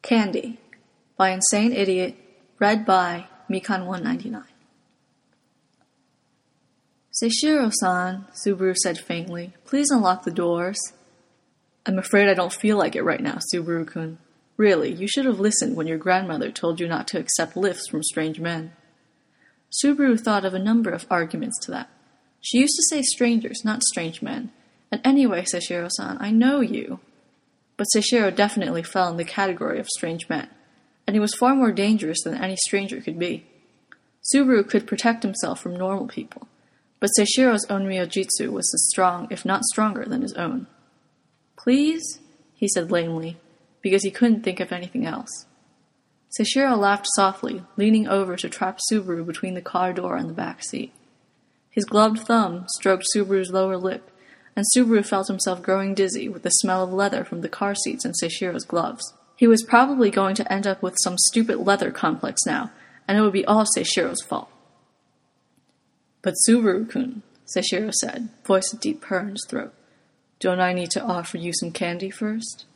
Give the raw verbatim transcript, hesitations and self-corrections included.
Candy by Insane Idiot, read by Mikan one ninety-nine. Seishiro-san, Subaru said faintly, please unlock the doors. I'm afraid I don't feel like it right now, Subaru-kun. Really, you should have listened when your grandmother told you not to accept lifts from strange men. Subaru thought of a number of arguments to that. She used to say strangers, not strange men. And anyway, Seishiro-san, I know you. But Seishiro definitely fell in the category of strange men, and he was far more dangerous than any stranger could be. Subaru could protect himself from normal people, but Seishiro's own Ryojitsu was as strong, if not stronger, than his own. Please? He said lamely, because he couldn't think of anything else. Seishiro laughed softly, leaning over to trap Subaru between the car door and the back seat. His gloved thumb stroked Subaru's lower lip, and Subaru felt himself growing dizzy with the smell of leather from the car seats and Seishiro's gloves. He was probably going to end up with some stupid leather complex now, and it would be all Seishiro's fault. But Subaru-kun, Seishiro said, voice a deep purr in his throat, don't I need to offer you some candy first?